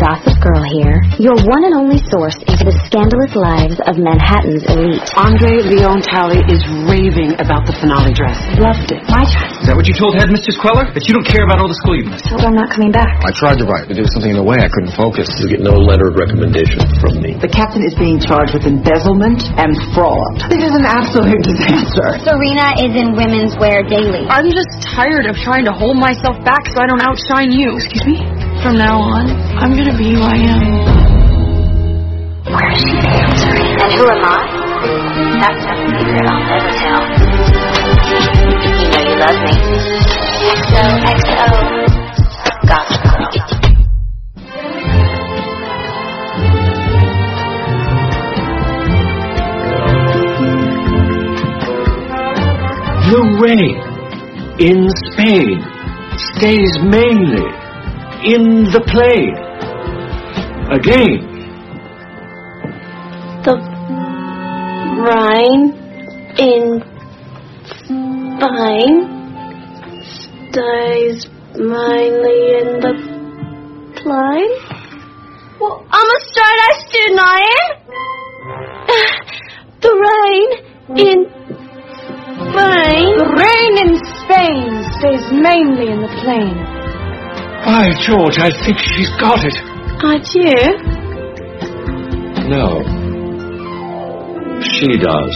Gossip Girl here, your one and only source into the scandalous lives of Manhattan's elite. Andre Leon Talley is raving about the finale dress. Loved it. My child. Is that what you told Headmistress Queller? That you don't care about all the school you've missed? Told her I'm not coming back. I tried to write, but there was something in the way. I couldn't focus. You get no letter of recommendation from me. The captain is being charged with embezzlement and fraud. This is an absolute disaster. Serena is in women's wear daily. I'm just tired of trying to hold myself back so I don't outshine you. Excuse me? From now on, I'm gonna be who I am. Where is she veiled, Serena? And who am I? That's a secret I'll never tell. You know you love me. XOXO. Gossip Girl. The rain in Spain stays mainly in the plain. Again. The Rhine in Spain stays mainly in the plain. Well, I'm a straight-A student, I am. The rain in Spain. The rain in Spain stays mainly in the plain. By George, I think she's got it. I do. No. She does.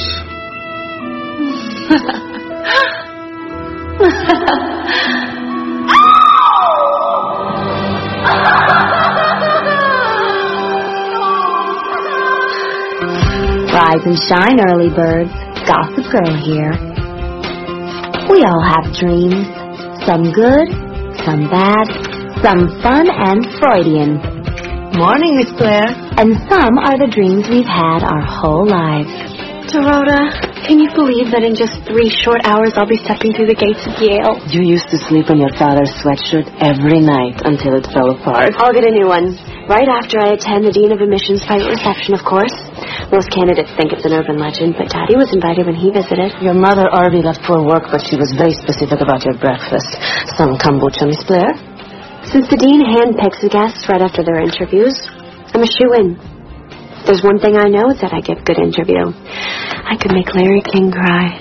Rise and shine, early birds. Gossip Girl here. We all have dreams. Some good, some bad, some fun and Freudian. Morning, Miss Blair. And some are the dreams we've had our whole lives. Dorota, can you believe that in just 3 short hours I'll be stepping through the gates of Yale? You used to sleep on your father's sweatshirt every night until it fell apart. I'll get a new one. Right after I attend the Dean of Admissions' private reception, of course. Most candidates think it's an urban legend, but Daddy was invited when he visited. Your mother already left for work, but she was very specific about your breakfast. Some kombucha, Miss Blair? Since the Dean handpicks the guests right after their interviews, I'm a shoo-in. There's one thing I know is that I give good interview. I could make Larry King cry.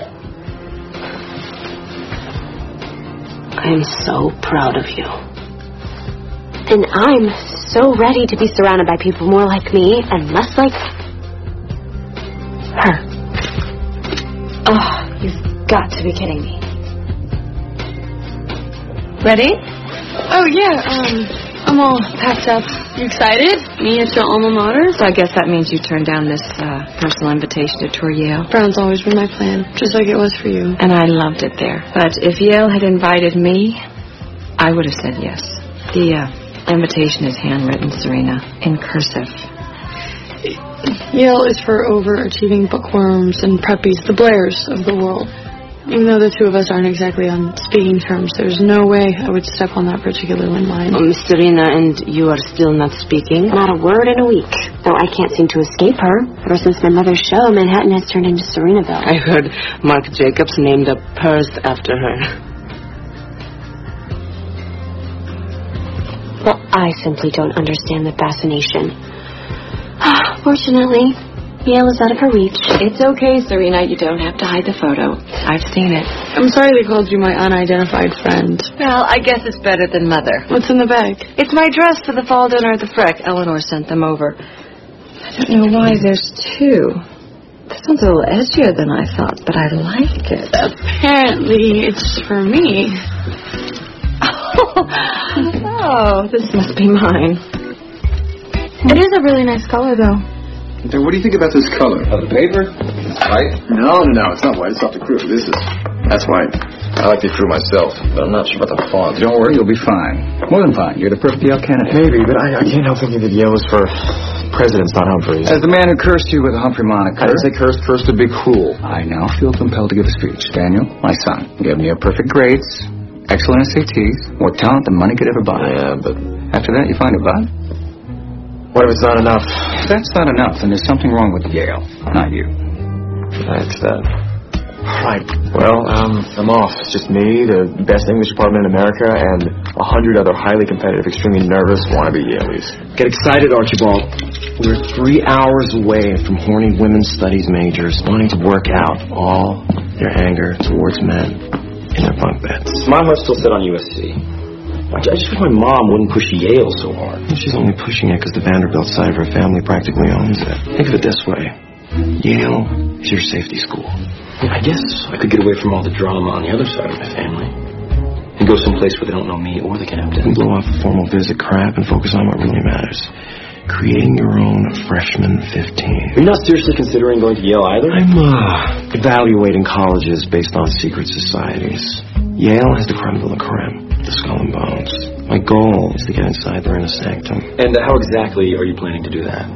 I am so proud of you. And I'm so ready to be surrounded by people more like me and less like her. Oh, you've got to be kidding me. Ready? Oh, yeah, I'm all packed up. You excited? Me at your alma mater? So I guess that means you turned down this personal invitation to tour Yale. Brown's always been my plan, just like it was for you. And I loved it there. But if Yale had invited me, I would have said yes. The invitation is handwritten, Serena, in cursive. Yale is for overachieving bookworms and preppies, the Blairs of the world. Even though the two of us aren't exactly on speaking terms, there's no way I would step on that particular landmine. Miss Serena, and you are still not speaking? Not a word in a week, though I can't seem to escape her. Ever since my mother's show, Manhattan has turned into Serenaville. I heard Mark Jacobs named a purse after her. Well, I simply don't understand the fascination. Fortunately, Yale is out of her reach. It's okay, Serena. You don't have to hide the photo. I've seen it. I'm sorry they called you my unidentified friend. Well, I guess it's better than Mother. What's in the bag? It's my dress for the fall dinner at the Freck. Eleanor sent them over. I don't know why there's 2. This one's a little edgier than I thought, but I like it. Apparently, it's for me. Oh, this must be mine. It is a really nice color, though. What do you think about this color? Of the paper? It's white? No, it's not white. It's off the crew. That's white. I like the crew myself, but I'm not sure about the font. Don't worry, you'll be fine. More than fine. You're the perfect Yale candidate. Maybe, but I can't help thinking that Yale is for presidents, not Humphreys. As the man who cursed you with a Humphrey moniker. I didn't say cursed. Cursed would be cruel. I now feel compelled to give a speech. Daniel, my son, gave me a perfect grades, excellent SATs, more talent than money could ever buy. Yeah, but after that, you find a bud? What if it's not enough? If that's not enough, then there's something wrong with Yale, not you. That's that. Right. Well, I'm off. It's just me, the best English department in America, and 100 other highly competitive, extremely nervous wannabe Yaleys. Get excited, Archibald. We're 3 hours away from horny women's studies majors wanting to work out all their anger towards men in their bunk beds. Mom must still sit on USC. I just wish my mom wouldn't push Yale so hard. She's only pushing it because the Vanderbilt side of her family practically owns it. Think of it this way. Yale is your safety school. I guess I could get away from all the drama on the other side of my family and go someplace where they don't know me or the captain. And blow off the formal visit crap and focus on what really matters. Creating your own freshman 15. You're not seriously considering going to Yale either? I'm evaluating colleges based on secret societies. Yale has the creme de la creme, the skull and bones. My goal is to get inside their inner sanctum. And how exactly are you planning to do that?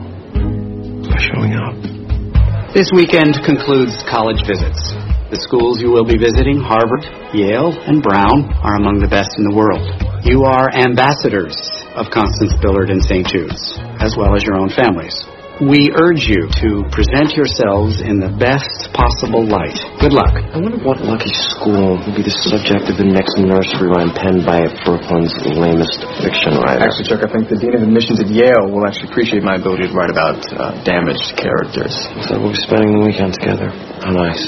By showing up. This weekend concludes college visits. The schools you will be visiting, Harvard, Yale, and Brown, are among the best in the world. You are ambassadors of Constance Billard and St. Jude's, as well as your own families. We urge you to present yourselves in the best possible light. Good luck. I wonder what lucky school will be the subject of the next nursery rhyme penned by Brooklyn's lamest fiction writer. Actually, Chuck, I think the Dean of Admissions at Yale will actually appreciate my ability to write about damaged characters. So we'll be spending the weekend together. How nice.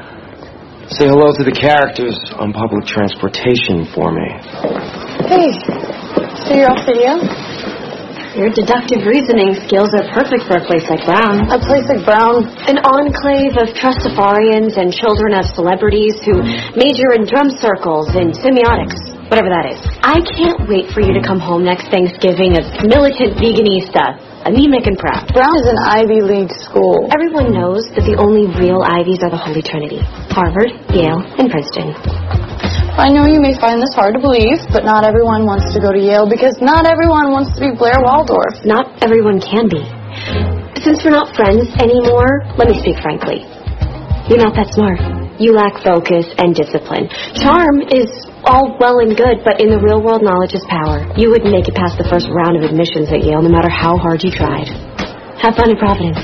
Say hello to the characters on public transportation for me. Hey, so you're off video? Your deductive reasoning skills are perfect for a place like Brown. A place like Brown? An enclave of trustafarians and children of celebrities who major in drum circles and semiotics, whatever that is. I can't wait for you to come home next Thanksgiving a militant veganista, anemic and proud. Brown is an Ivy League school. Everyone knows that the only real Ivies are the Holy Trinity: Harvard, Yale, and Princeton. I know you may find this hard to believe, but not everyone wants to go to Yale because not everyone wants to be Blair Waldorf. Not everyone can be. Since we're not friends anymore, let me speak frankly. You're not that smart. You lack focus and discipline. Charm is all well and good, but in the real world, knowledge is power. You wouldn't make it past the first round of admissions at Yale no matter how hard you tried. Have fun in Providence.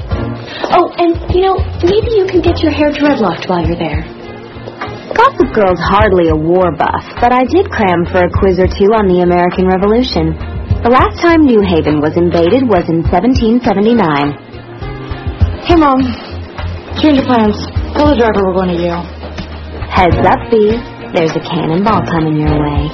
Oh, and, maybe you can get your hair dreadlocked while you're there. Gossip Girl's hardly a war buff, but I did cram for a quiz or two on the American Revolution. The last time New Haven was invaded was in 1779. Hey, Mom. Change your plans. Tell the driver we're going to Yale. Heads up, Bee. There's a cannonball coming your way.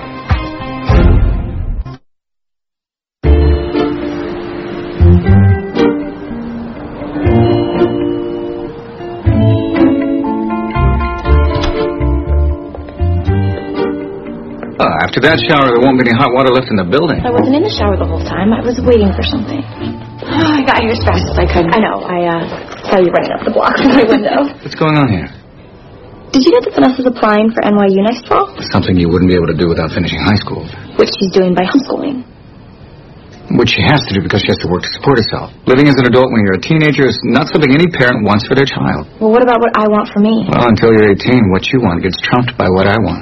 After that shower, there won't be any hot water left in the building. I wasn't in the shower the whole time. I was waiting for something. I got here as fast as I could. I know. I saw you running up the block from my window. What's going on here? Did you know that Vanessa's applying for NYU next fall? Something you wouldn't be able to do without finishing high school. Which she's doing by homeschooling. Which she has to do because she has to work to support herself. Living as an adult when you're a teenager is not something any parent wants for their child. Well, what about what I want for me? Well, until you're 18, what you want gets trumped by what I want.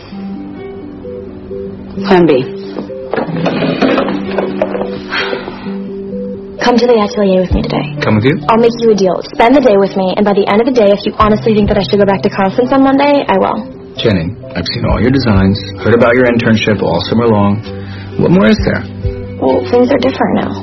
Plan B. Come to the atelier with me today. Come with you? I'll make you a deal. Spend the day with me, and by the end of the day, if you honestly think that I should go back to Constance on Monday, I will. Jenny, I've seen all your designs, heard about your internship all summer long. What more is there? Well, things are different now.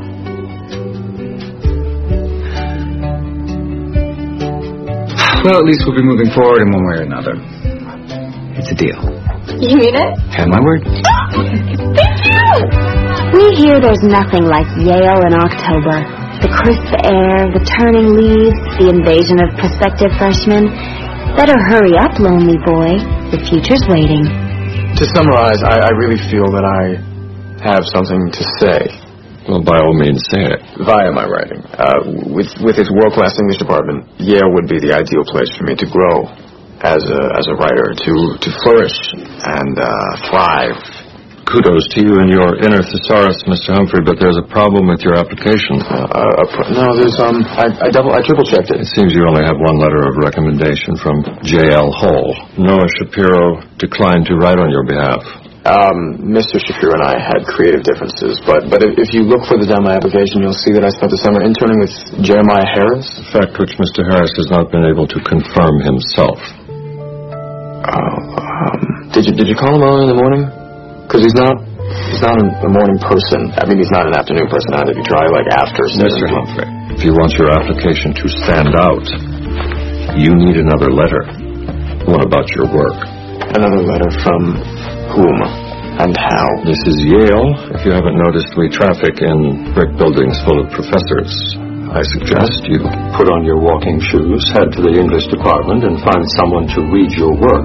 Well, at least we'll be moving forward in one way or another. It's a deal. You mean it? Have my word. Thank you! We hear there's nothing like Yale in October. The crisp air, the turning leaves, the invasion of prospective freshmen. Better hurry up, lonely boy. The future's waiting. To summarize, I really feel that I have something to say. Well, by all means, say it. Via my writing. With its world-class English department, Yale would be the ideal place for me to grow as a writer, to flourish and thrive. Kudos to you and your inner thesaurus, Mr. Humphrey, but there's a problem with your application. No, there's I triple-checked it. It seems you only have one letter of recommendation from J.L. Hall. Noah Shapiro declined to write on your behalf. Mr. Shapiro and I had creative differences, but if you look further down my application, you'll see that I spent the summer interning with Jeremiah Harris. A fact which Mr. Harris has not been able to confirm himself. Did you call him early in the morning? Because he's not a morning person. I mean, he's not an afternoon person either. If you try, like, after... Mr. Humphrey, if you want your application to stand out, you need another letter. What about your work? Another letter from whom and how? This is Yale. If you haven't noticed, we traffic in brick buildings full of professors. I suggest you put on your walking shoes, head to the English department, and find someone to read your work.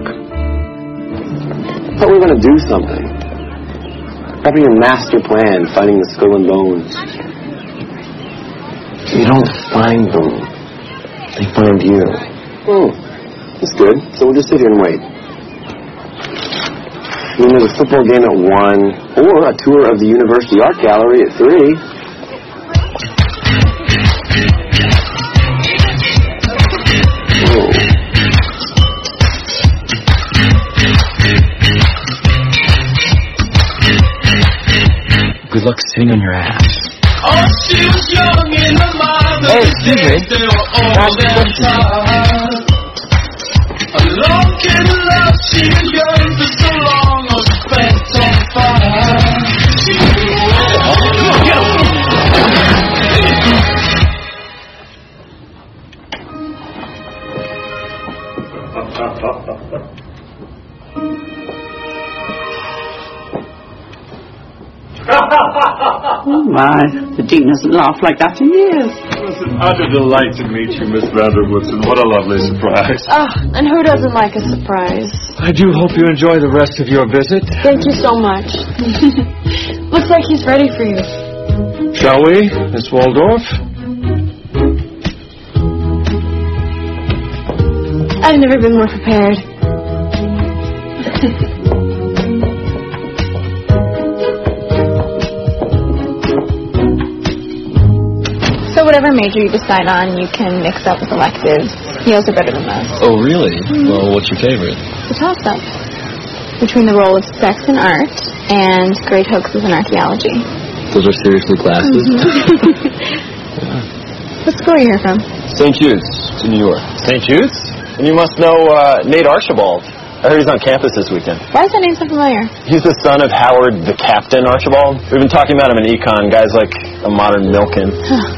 I thought we were going to do something. Having a master plan, finding the skull and bones. You don't find them. They find you. Oh, that's good. So we'll just sit here and wait. I mean, there's a football game at 1, or a tour of the University Art Gallery at 3. Good luck sitting on your ass. Oh, she was young in the mind of the days they were all their time. Alone in love, she yearned for so long, oh, she spent on fire. She Oh, my. The Dean hasn't laughed like that in years. It was an utter delight to meet you, Miss Vanderwoodson. What a lovely surprise. Oh, and who doesn't like a surprise? I do hope you enjoy the rest of your visit. Thank you so much. Looks like he's ready for you. Shall we, Miss Waldorf? I've never been more prepared. So whatever major you decide on, you can mix up with electives. Yale's are better than most. Oh, really? Well, what's your favorite? The toss-up between the role of sex in art and great hoaxes in archaeology. Those are seriously classes? What school are you here from? St. Jude's to New York. St. Jude's? And you must know Nate Archibald. I heard he's on campus this weekend. Why is that name so familiar? He's the son of Howard the Captain Archibald. We've been talking about him in econ. Guys like a modern Milken.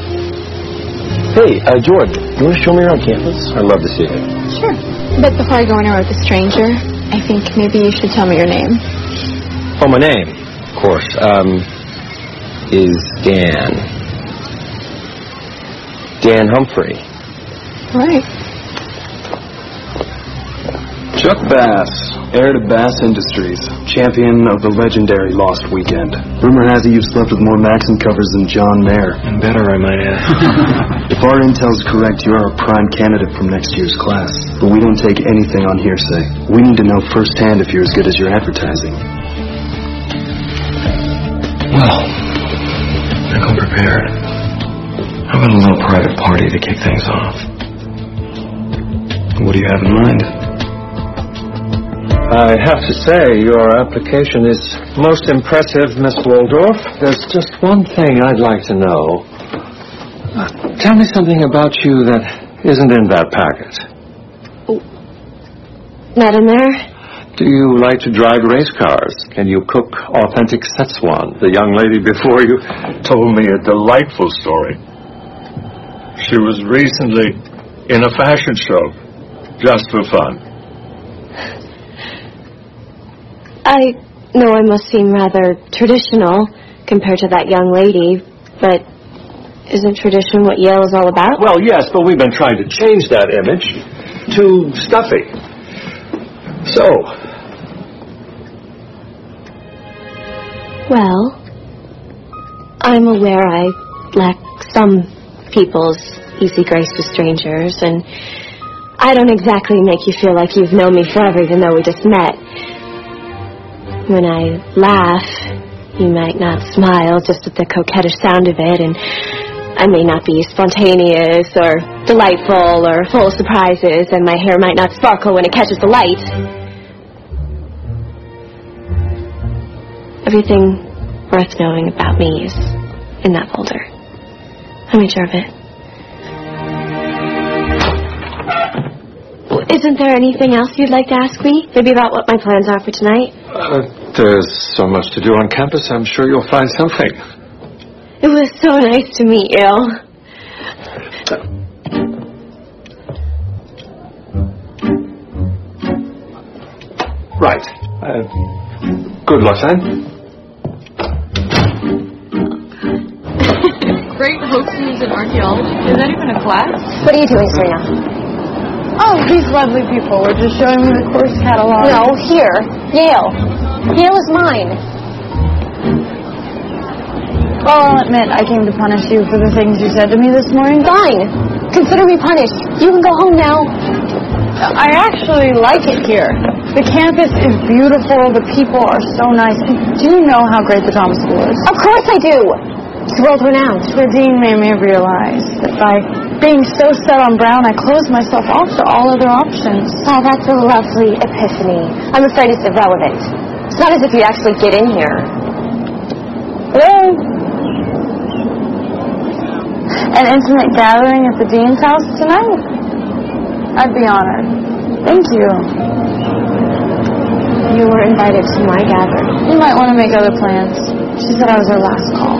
Hey, George, you want to show me around campus? I'd love to see it. Sure. But before I go anywhere with a stranger, I think maybe you should tell me your name. Oh, my name? Of course. Is Dan. Dan Humphrey. Right. Chuck Bass, heir to Bass Industries, champion of the legendary Lost Weekend. Rumor has it you've slept with more Maxim covers than John Mayer. And better, I might add. If our intel's correct, you are a prime candidate from next year's class. But we don't take anything on hearsay. We need to know firsthand if you're as good as your advertising. Well, I come prepared. How about a little private party to kick things off? What do you have in mind? I have to say, your application is most impressive, Miss Waldorf. There's just one thing I'd like to know. Tell me something about you that isn't in that packet. Not in there? Do you like to drive race cars? Can you cook authentic Szechuan? The young lady before you told me a delightful story. She was recently in a fashion show, just for fun. I know I must seem rather traditional compared to that young lady, but isn't tradition what Yale is all about? Well, yes, but we've been trying to change that image to stuffy. So, well, I'm aware I lack some people's easy grace with strangers, and I don't exactly make you feel like you've known me forever, even though we just met. When I laugh, you might not smile just at the coquettish sound of it, and I may not be spontaneous or delightful or full of surprises, and my hair might not sparkle when it catches the light. Everything worth knowing about me is in that folder. I made sure of it. Isn't there anything else you'd like to ask me? Maybe about what my plans are for tonight? There's so much to do on campus, I'm sure you'll find something. It was so nice to meet you. Right. Good luck, then. Great hoaxes in archaeology. Is that even a class? What are you doing, Serena? Oh, these lovely people were just showing me the course catalog. No, here. Yale. Yale is mine. Well, I'll admit, I came to punish you for the things you said to me this morning. Fine. Consider me punished. You can go home now. I actually like it here. The campus is beautiful. The people are so nice. And do you know how great the Drama School is? Of course I do. It's world-renowned. The dean made me realize that by being so set on Brown, I closed myself off to all other options. Oh, that's a lovely epiphany. I'm afraid it's irrelevant. It's not as if you actually get in here. Hello? An intimate gathering at the dean's house tonight? I'd be honored. Thank you. You were invited to my gathering. You might want to make other plans. She said I was her last call.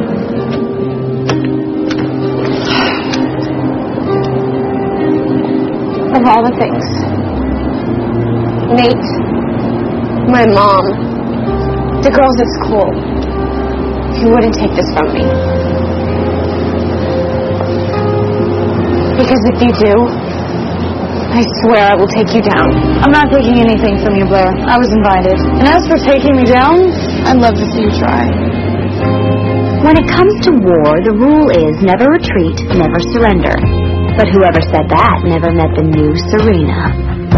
Of all the things. Nate, my mom, the girls at school, you wouldn't take this from me. Because if you do, I swear I will take you down. I'm not taking anything from you, Blair. I was invited. And as for taking me down, I'd love to see you try. When it comes to war, the rule is never retreat, never surrender. But whoever said that never met the new Serena.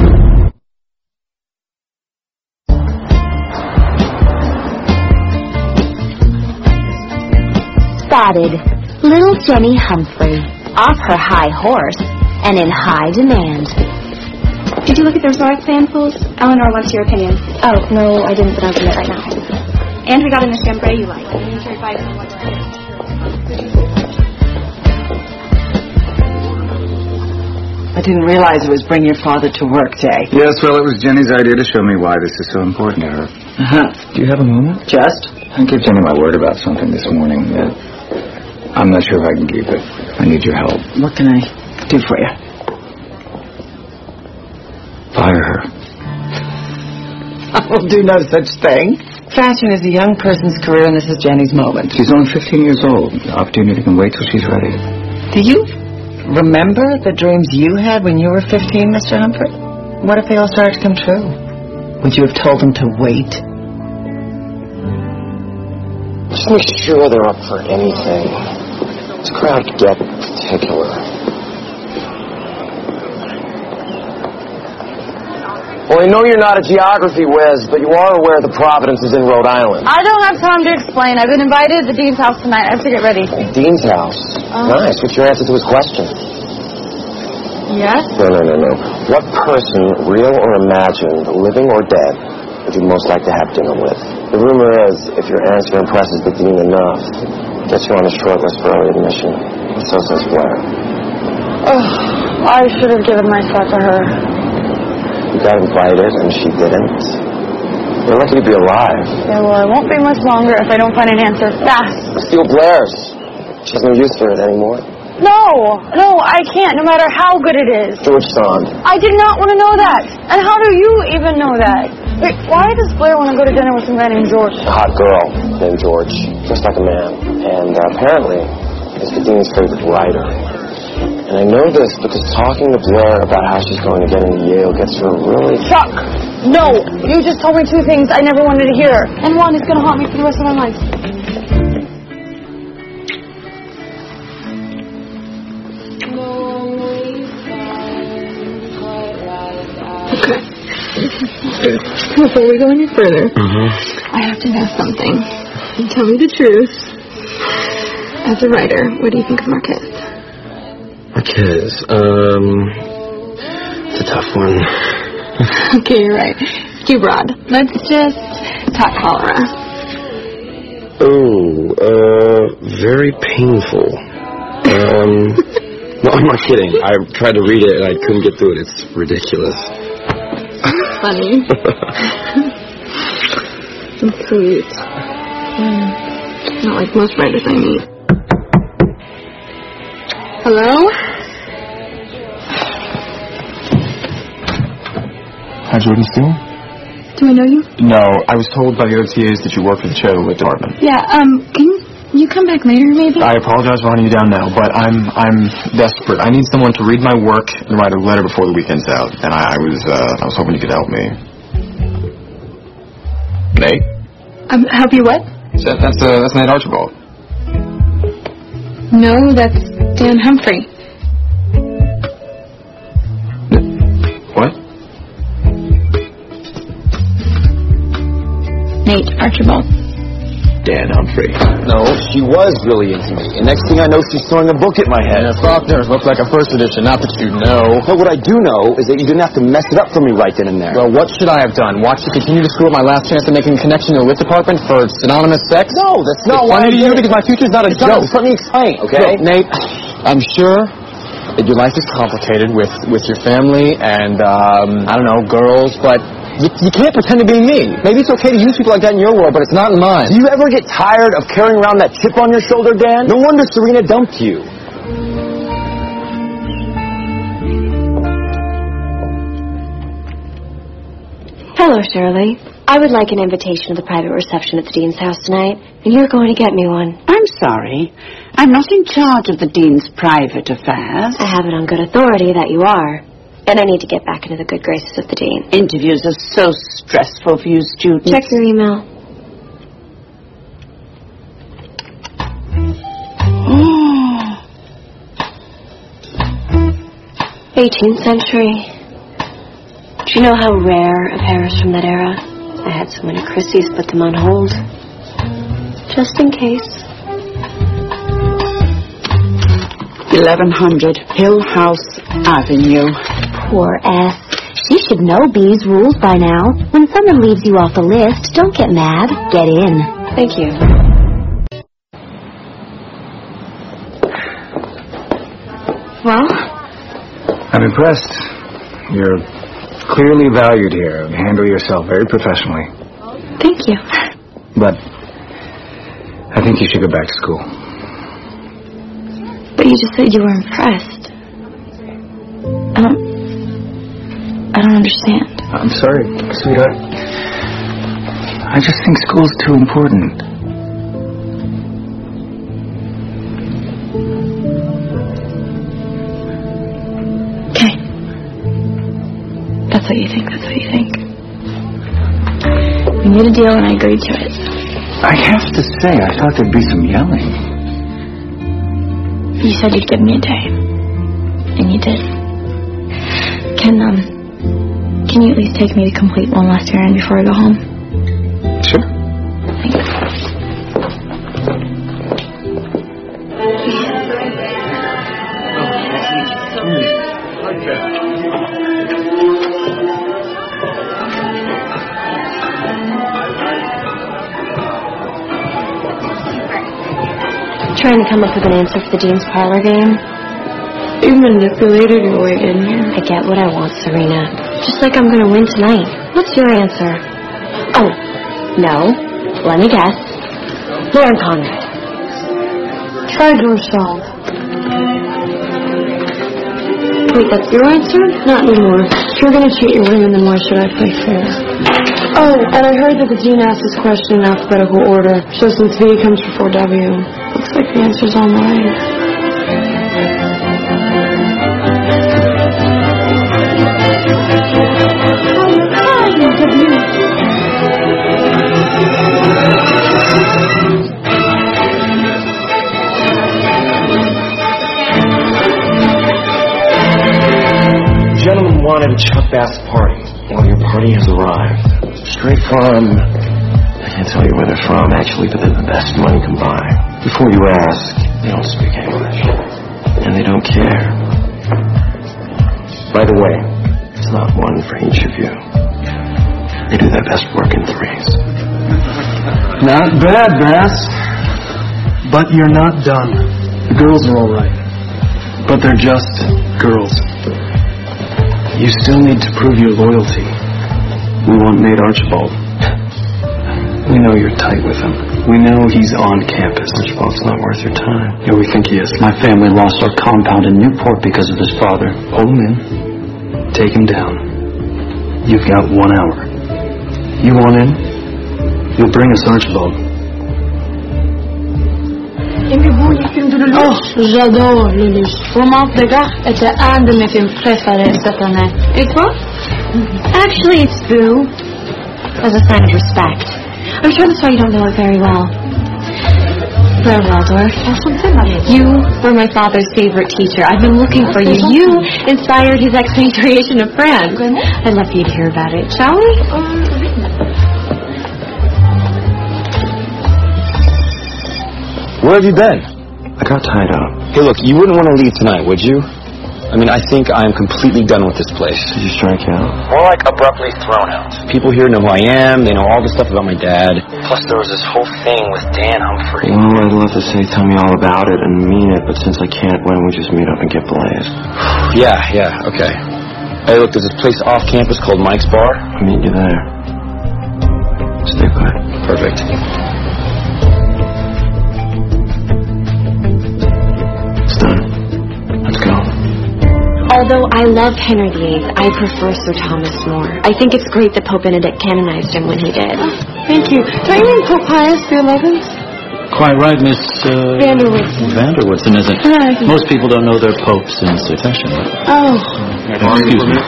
Spotted little Jenny Humphrey, off her high horse and in high demand. Did you look at those Zoic samples? Eleanor wants your opinion. Oh, no, I didn't, but I'll do it right now. And we got in the chambray you like. I didn't realize it was Bring Your Father to Work Day. Yes, well, it was Jenny's idea to show me why this is so important to her. Do you have a moment? Just? I gave Jenny my word about something this morning. I'm not sure if I can keep it. I need your help. What can I do for you? Fire her. I will do no such thing. Fashion is a young person's career, and this is Jenny's moment. She's only 15 years old. The opportunity can wait till she's ready. Do you remember the dreams you had when you were 15, Mr. Humphrey? What if they all started to come true? Would you have told them to wait? Just make sure they're up for anything. This crowd could get particular. Well, I know you're not a geography whiz, but you are aware the Providence is in Rhode Island. I don't have time to explain. I've been invited to the dean's house tonight. I have to get ready. Dean's house? Nice. What's your answer to his question? Yes? No. What person, real or imagined, living or dead, would you most like to have dinner with? The rumor is, if your answer impresses the dean enough, gets you on the short list for early admission. So says Blair. I should have given my spot to her. You got invited and she didn't. You're lucky to be alive. Yeah, well, it won't be much longer if I don't find an answer fast. Steal Blair's. She has no use for it anymore. No, I can't, no matter how good it is. George Sand. I did not want to know that. And how do you even know that? Wait, why does Blair want to go to dinner with some guy named George? A hot girl named George, just like a man. And apparently, is the dean's favorite writer. And I know this because talking to Blair about how she's going to get into Yale gets her really... Chuck! No! You just told me two things I never wanted to hear. And one is going to haunt me for the rest of my life. Before we go any further, I have to know something. Tell me the truth. As a writer, what do you think of Marquez? Marquez, it's a tough one. Okay, you're right. Too broad. Let's just talk cholera. Very painful. No, I'm not kidding. I tried to read it and I couldn't get through it. It's ridiculous. Funny. and sweet. Not like most writers I meet. Hello? Hi, Jordan Steele? Do I know you? No, I was told by the OTAs that you work for the charitable department. Yeah, can you come back later, maybe? I apologize for hunting you down now, but I'm desperate. I need someone to read my work and write a letter before the weekend's out, and I was hoping you could help me. Nate? Help you what? That's Nate Archibald. No, that's Dan Humphrey. What? Nate Archibald. Dan Humphrey. No, she was really into me. And next thing I know, she's throwing a book at my head. Yeah, Faulkner's looks like a first edition, not that you know. No, what I do know is that you didn't have to mess it up for me right then and there. Well, what should I have done? Watch you continue to screw up my last chance of making a connection to the lit department for synonymous sex? No, that's not why I did did you, because my future's not a joke. Let me explain, okay? Look, Nate, I'm sure that your life is complicated with your family and, I don't know, girls, but you can't pretend to be me. Maybe it's okay to use people like that in your world, but it's not in mine. Do you ever get tired of carrying around that chip on your shoulder, Dan? No wonder Serena dumped you. Hello, Shirley. I would like an invitation to the private reception at the Dean's house tonight, and you're going to get me one. I'm sorry. I'm not in charge of the Dean's private affairs. I have it on good authority that you are. And I need to get back into the good graces of the Dean. Interviews are so stressful for you students. Check your email. 18th century. Do you know how rare a pair is from that era? I had so many Christies, put them on hold. Just in case. 1100 Hill House Avenue. Poor S. She should know B's rules by now. When someone leaves you off the list, don't get mad. Get in. Thank you. Well? I'm impressed. You're clearly valued here. You handle yourself very professionally. Thank you. But I think you should go back to school. But you just said you were impressed. I don't understand. I'm sorry, sweetheart. I just think school's too important. Okay. That's what you think. That's what you think. We made a deal and I agreed to it. I have to say, I thought there'd be some yelling. You said you'd give me a day. And you did. Can you at least take me to complete one last errand before I go home? Sure. Thanks. Trying to come up with an answer for the Dean's parlor game. You manipulated your way in here. I get what I want, Serena. Just like I'm going to win tonight. What's your answer? Oh, no. Let me guess. Lauren Conrad. Try George Solve. Wait, that's your answer? Not anymore. If you're going to cheat your women, then why should I play fair? Oh, and I heard that the Dean asked this question in alphabetical order. So since V comes before W, looks like the answer's online. Gentlemen wanted a Chuck Bass party. Well, your party has arrived. Straight from... I can't tell you where they're from, actually, but they're the best money can buy. Before you ask, they don't speak English. And they don't care. By the way, it's not one for each of you. They do their best work in threes. Not bad, Bass. But you're not done. The girls are all right. But they're just girls. You still need to prove your loyalty. We want Nate Archibald. We know you're tight with him. We know he's on campus. Archibald's not worth your time. Yeah, we think he is. My family lost our compound in Newport because of his father. Pull him in. Take him down. You've got 1 hour. You want in? You'll bring us Archibald. Oh, j'adore Lelouch. Romance de gare était un de mes films préférés cette année. Et toi? Actually, it's Boo. As a sign of respect. I'm sure that's why you don't know it very well. Claire Waldorf. You were my father's favorite teacher. I've been looking for you. You inspired his expatriation of France. I'd love for you to hear about it, shall we? Where have you been? I got tied up. Hey, look, you wouldn't want to leave tonight, would you? I mean, I think I'm completely done with this place. Did you strike out? More like abruptly thrown out. People here know who I am. They know all the stuff about my dad. Plus, there was this whole thing with Dan Humphrey. Well, I'd love to say tell me all about it and mean it, but since I can't, why don't we just meet up and get blazed? Yeah, okay. Hey, look, there's this place off campus called Mike's Bar. I'll meet you there. Stay put. Perfect. It's done. Let's go. Although I love Henry VIII, I prefer Sir Thomas more. I think it's great that Pope Benedict canonized him when he did. Thank you. Don't you mean Pope Pius XI? Quite right, Miss... Vanderwoodson. Vanderwoodson, is it? Hi. Most people don't know their popes in succession. Oh. Excuse me.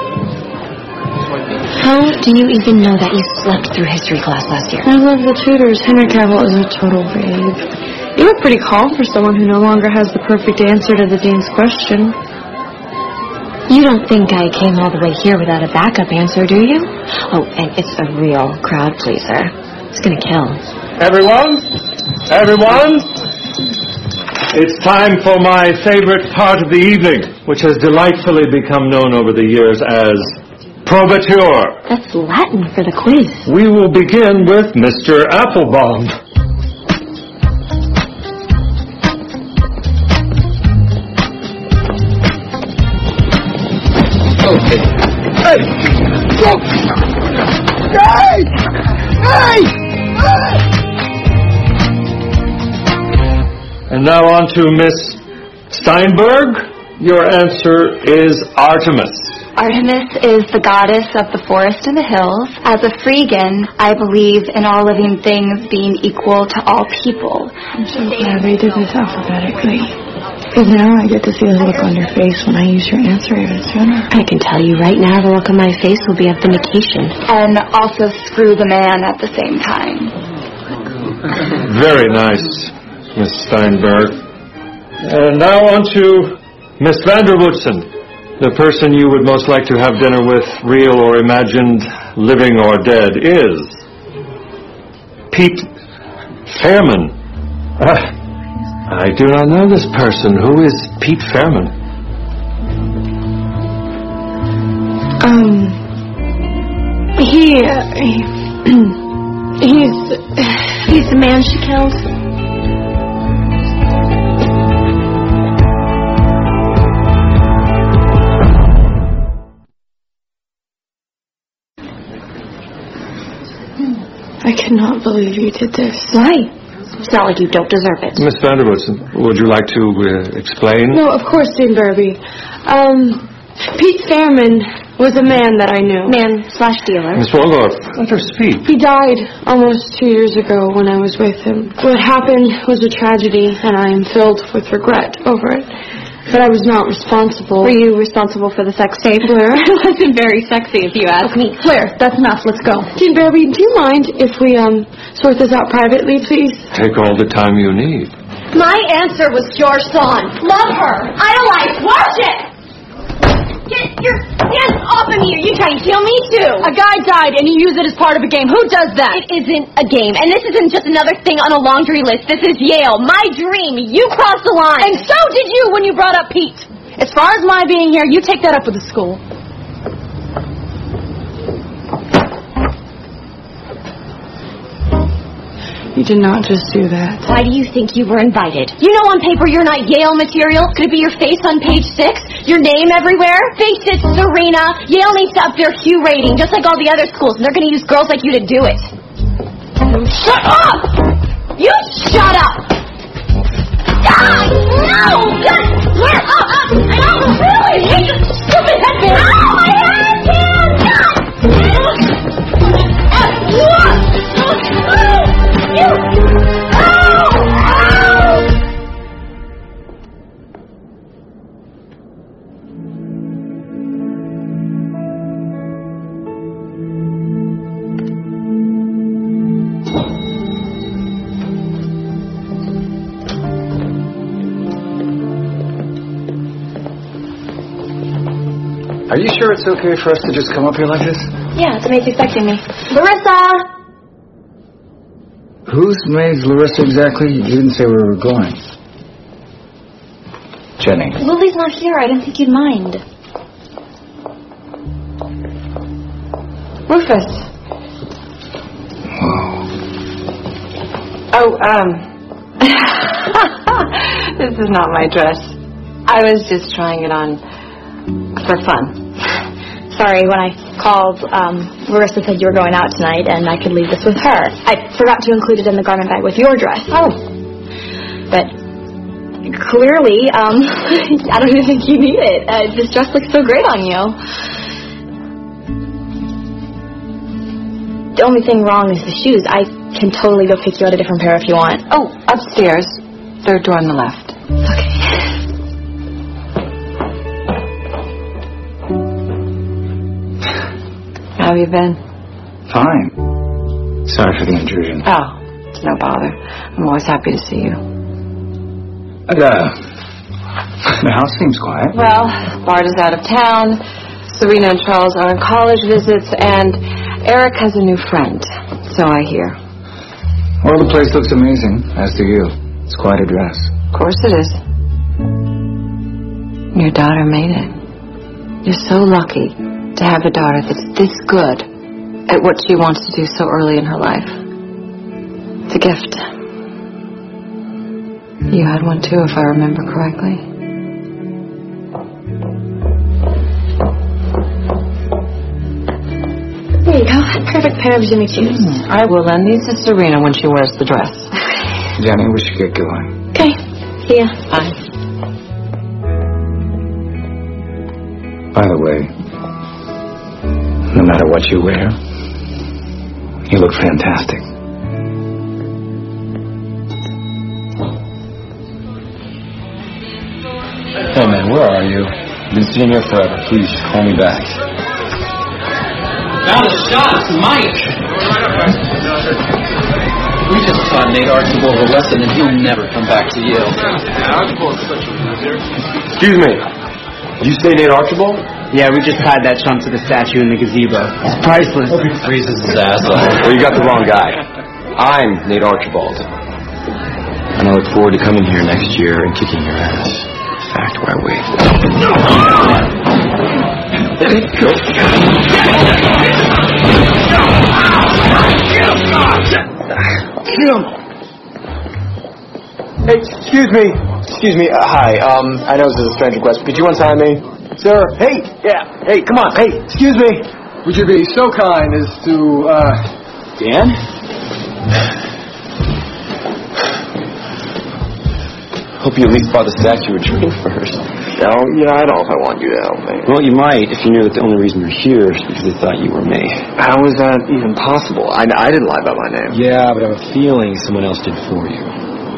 How do you even know that you slept through history class last year? I love the tutors. Henry Cavill is a total babe. You look pretty calm for someone who no longer has the perfect answer to the dean's question. You don't think I came all the way here without a backup answer, do you? Oh, and it's a real crowd pleaser. It's gonna kill. Everyone? It's time for my favorite part of the evening, which has delightfully become known over the years as Probateur. That's Latin for the quiz. We will begin with Mr. Applebaum. Okay. Hey! Look! Hey! And now on to Miss Steinberg. Your answer is Artemis. Artemis is the goddess of the forest and the hills. As a Phrygian, I believe in all living things being equal to all people. I'm so glad we did this alphabetically. Because now I get to see the look on your face when I use your answer even sooner. I can tell you right now the look on my face will be a vindication. And also screw the man at the same time. Very nice, Miss Steinberg. And now on to Miss Vanderwoodson, the person you would most like to have dinner with, real or imagined, living or dead, is Pete Fairman. I do not know this person. Who is Pete Fairman? He's the man she killed. I cannot believe you did this. Why? It's not like you don't deserve it. Miss Vanderwoodson, would you like to explain? No, of course, Dean Derby. Pete Fairman was a man that I knew. Man/dealer. Miss Waldorf, let her speak. He died almost 2 years ago when I was with him. What happened was a tragedy, and I am filled with regret over it. But I was not responsible. Were you responsible for the sex tape? Claire? It wasn't very sexy, if you ask me. Claire, that's enough. Let's go. Dean Derby, do you mind if we sort this out privately, please? Take all the time you need. My answer was George Sand. Love her. Idolize. Worship. Get your hands off of me. Are you trying to kill me too? A guy died and you use it as part of a game. Who does that? It isn't a game. And this isn't just another thing on a laundry list. This is Yale. My dream. You crossed the line. And so did you when you brought up Pete. As far as my being here, you take that up with the school. You did not just do that. Why do you think you were invited? You know on paper you're not Yale material. Could it be your face on page 6? Your name everywhere? Face it, Serena. Yale needs to up their Q rating, just like all the other schools. And they're going to use girls like you to do it. you shut up! You shut up! God, no! God! I really hate this stupid headband! Ow, my head, God! Are you sure it's okay for us to just come up here like this? Yeah, the maid's expecting me. Larissa! Whose maid's Larissa exactly? You didn't say where we were going. Jenny. Lily's not here. I didn't think you'd mind. Rufus. Whoa. Oh, this is not my dress. I was just trying it on for fun. Sorry, when I called, Larissa said you were going out tonight and I could leave this with her. I forgot to include it in the garment bag with your dress. Oh. But clearly, I don't even think you need it. This dress looks so great on you. The only thing wrong is the shoes. I can totally go pick you out a different pair if you want. Oh, upstairs. Third door on the left. Okay. How have you been? Fine. Sorry for the intrusion. Oh, it's no bother. I'm always happy to see you. The house seems quiet. Well, Bart is out of town. Serena and Charles are on college visits, and Eric has a new friend. So I hear. Well, the place looks amazing, as do you. It's quite a dress. Of course it is. Your daughter made it. You're so lucky to have a daughter that's this good at what she wants to do so early in her life. It's a gift. You had one too, if I remember correctly. There you go. Perfect pair of Jimmy Choos. I will lend these to Serena when she wears the dress. Jenny, we should get going. Okay. See ya. Bye. By the way, no matter what you wear, you look fantastic. Hey man, where are you? I've been sitting here forever. Please, call me back. Now the shots, Mike! We just taught Nate Archibald a lesson and he'll never come back to Yale. Excuse me. Did you say Nate Archibald? Yeah, we just tied that chump to the statue in the gazebo. It's priceless. Freezes his ass off. Well, you got the wrong guy. I'm Nate Archibald. And I look forward to coming here next year and kicking your ass. In fact, why wait? Okay, go. Hey, excuse me. Hi. I know this is a strange request. Could you untie me? Sir, hey, yeah, hey, come on, hey, excuse me. Would you be so kind as to, Dan? Hope you at least bought the statue a drink first. No, yeah, I don't know if I want you to help me. Well, you might if you knew that the only reason you're here is because they thought you were me. How is that even possible? I didn't lie about my name. Yeah, but I have a feeling someone else did for you.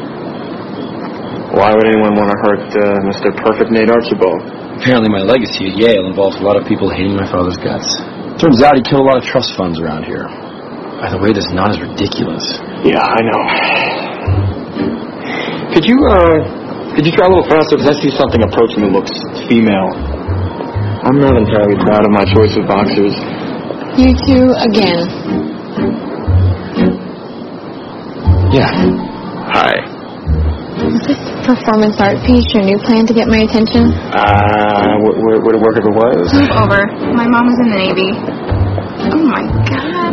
Why would anyone want to hurt Mr. Perfect Nate Archibald? Apparently my legacy at Yale involves a lot of people hating my father's guts. Turns out he killed a lot of trust funds around here. By the way, this knot is ridiculous. Yeah, I know. Could you try a little faster? Because I see something approaching that looks female. I'm not entirely proud of my choice of boxers. You two again. Yeah. Hi. Is this performance art piece your new plan to get my attention? Would it work if it was? Move over. My mom was in the Navy. Oh my God.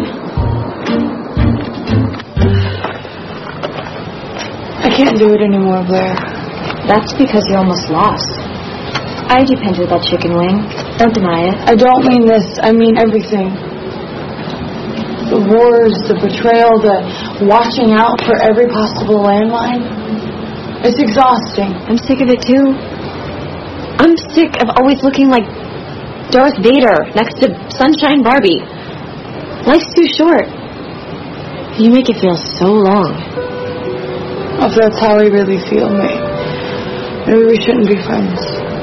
I can't do it anymore, Blair. That's because you almost lost. I depended on that chicken wing. Don't deny it. I don't mean this. I mean everything. The wars, the betrayal, the watching out for every possible landmine. It's exhausting. I'm sick of it too. I'm sick of always looking like Darth Vader next to Sunshine Barbie. Life's too short. You make it feel so long. If that's how we really feel, maybe we shouldn't be friends.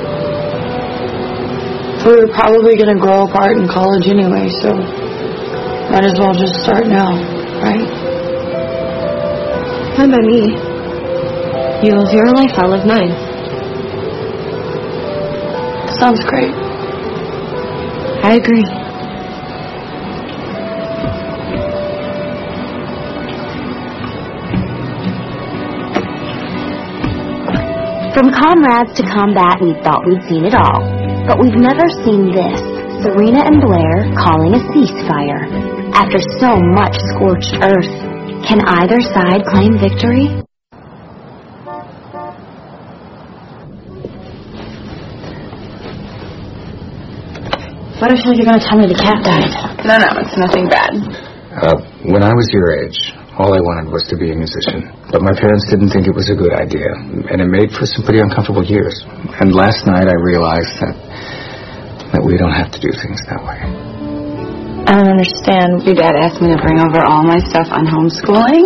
We were probably going to grow apart in college anyway, so might as well just start now, right? Fine by me. You live your life, I'll live mine. Sounds great. I agree. From comrades to combat, we thought we'd seen it all. But we've never seen this. Serena and Blair calling a ceasefire. After so much scorched earth, can either side claim victory? What if you're going to tell me the cat died? No, it's nothing bad. When I was your age, all I wanted was to be a musician. But my parents didn't think it was a good idea, and it made for some pretty uncomfortable years. And last night I realized that we don't have to do things that way. I don't understand. Your dad asked me to bring over all my stuff on homeschooling.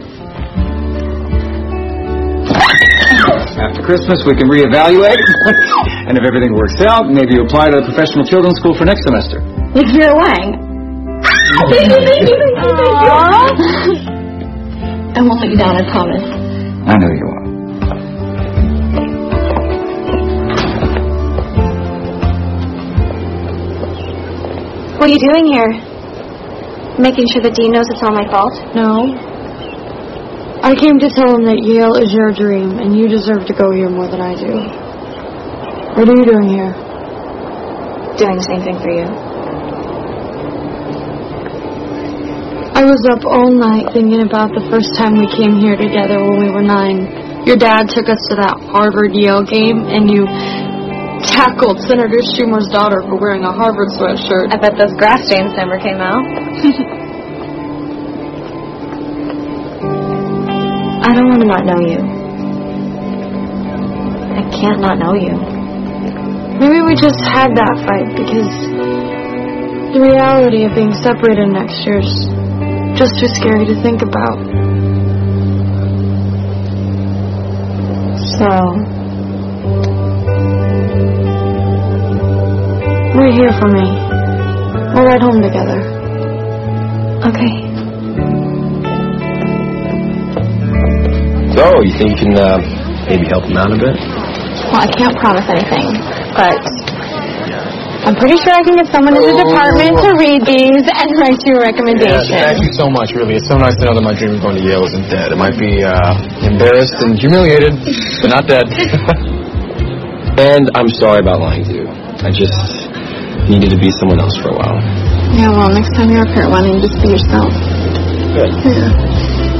After Christmas, we can reevaluate. And if everything works out, maybe you apply to the professional children's school for next semester. Like Vera Wang. Thank you. I won't let you down, I promise. I know you won't. What are you doing here? Making sure the dean knows it's all my fault? No. I came to tell him that Yale is your dream, and you deserve to go here more than I do. What are you doing here? Doing the same thing for you. I was up all night thinking about the first time we came here together when we were 9. Your dad took us to that Harvard-Yale game, and you tackled Senator Schumer's daughter for wearing a Harvard sweatshirt. I bet those grass stains never came out. I don't want to not know you. I can't not know you. Maybe we just had that fight because the reality of being separated next year's just too scary to think about. So, wait here for me. We'll ride home together. Okay. So, you think you can maybe help him out a bit? Well, I can't promise anything, but I'm pretty sure I can get someone in the department to read these and write you a recommendation. Yeah, thank you so much, really. It's so nice to know that my dream of going to Yale isn't dead. It might be embarrassed and humiliated, but not dead. And I'm sorry about lying to you. I just needed to be someone else for a while. Yeah, well, next time you're up here, why don't you just be yourself? Good. Yeah.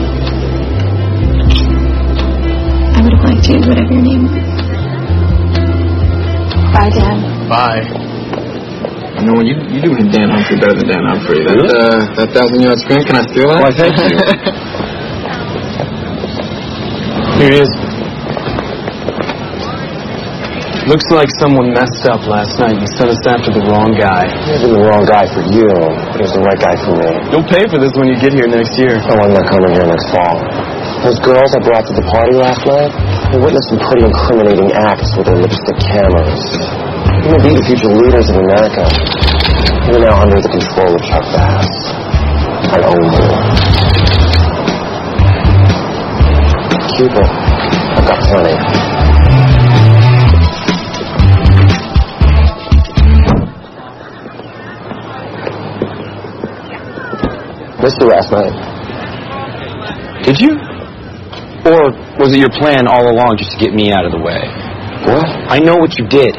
I would have liked you, whatever your name is. Bye, Dad. Bye. You know, you do Dan Humphrey better than Dan Humphrey. That 1,000-yard sprint, can I steal that? Why, thank you. Here it is. Looks like someone messed up last night and sent us after the wrong guy. He wasn't the wrong guy for you, but he was the right guy for me. You'll pay for this when you get here next year. Oh, I'm not coming here next fall. Those girls I brought to the party last night, they witnessed some pretty incriminating acts with their lipstick cameras. You may be the future leaders of America. You're now under the control of Chuck Bass. I own you. Keep it. I've got plenty. Missed you last night. Did you? Or was it your plan all along just to get me out of the way? What? I know what you did.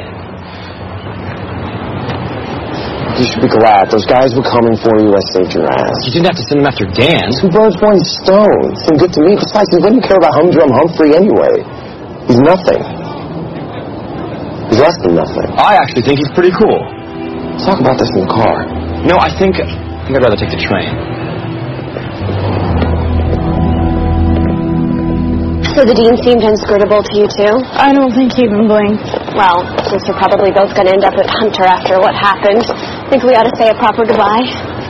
You should be glad. Those guys were coming for you. I saved your ass. You didn't have to send them after Dan. Two birds, one stone. Seemed good to me. Besides, he didn't care about Humdrum Humphrey anyway. He's nothing. He's less than nothing. I actually think he's pretty cool. Let's talk about this in the car. No, I think I'd rather take the train. So the dean seemed inscrutable to you, too? I don't think he even blinked. Well, since you're probably both going to end up at Hunter after what happened, I think we ought to say a proper goodbye.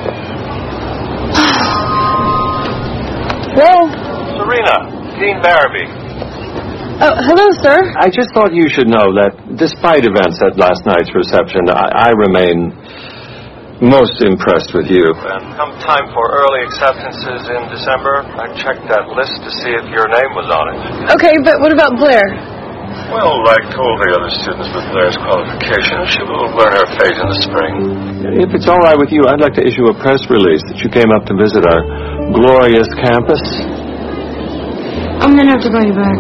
Hello? Serena, Dean Barrowby. Oh, hello, sir. I just thought you should know that despite events at last night's reception, I remain most impressed with you. And come time for early acceptances in December, I checked that list to see if your name was on it. Okay, but what about Blair? Well, like all the other students with Blair's qualifications, she will learn her fate in the spring. If it's all right with you, I'd like to issue a press release that you came up to visit our glorious campus. I'm gonna have to call you back.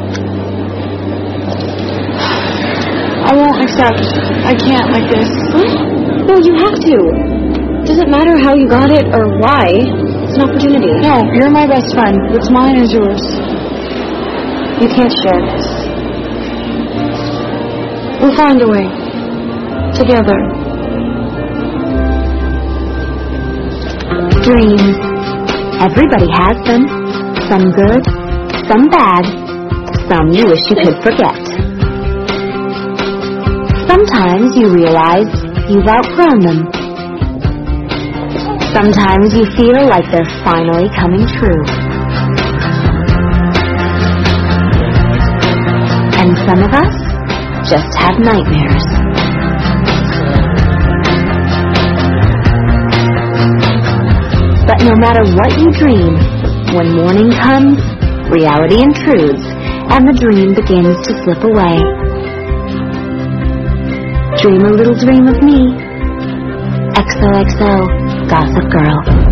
I won't accept. I can't like this. What? No, you have to. Doesn't matter how you got it or why. It's an opportunity. No, you're my best friend. What's mine is yours. You can't share this. We'll find a way. Together. Dreams. Everybody has them. Some good, some bad, some you wish you could forget. Sometimes you realize you've outgrown them. Sometimes you feel like they're finally coming true. And some of us just have nightmares. But no matter what you dream, when morning comes, reality intrudes, and the dream begins to slip away. Dream a little dream of me. XOXO Gossip Girl.